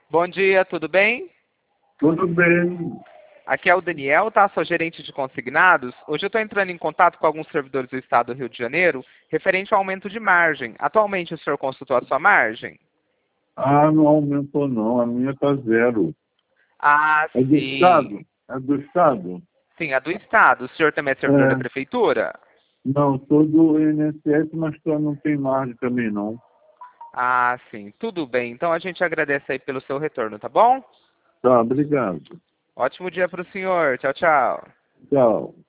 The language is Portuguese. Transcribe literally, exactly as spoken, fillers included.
Bom dia, tudo bem? Tudo bem. Aqui é o Daniel, tá? Sou gerente de consignados. Hoje eu estou entrando em contato com alguns servidores do estado do Rio de Janeiro, referente ao aumento de margem. Atualmente o senhor consultou a sua margem? Ah, não aumentou não, a minha está zero. Ah, É do sim. Estado? É do Estado? Sim, a do estado. O senhor também é servidor da É. prefeitura? Não, sou do I N S S, mas só não tem margem também não. Ah, sim. Tudo bem. Então a gente agradece aí pelo seu retorno, tá bom? Tá, obrigado. Ótimo dia para o senhor. Tchau, tchau. Tchau.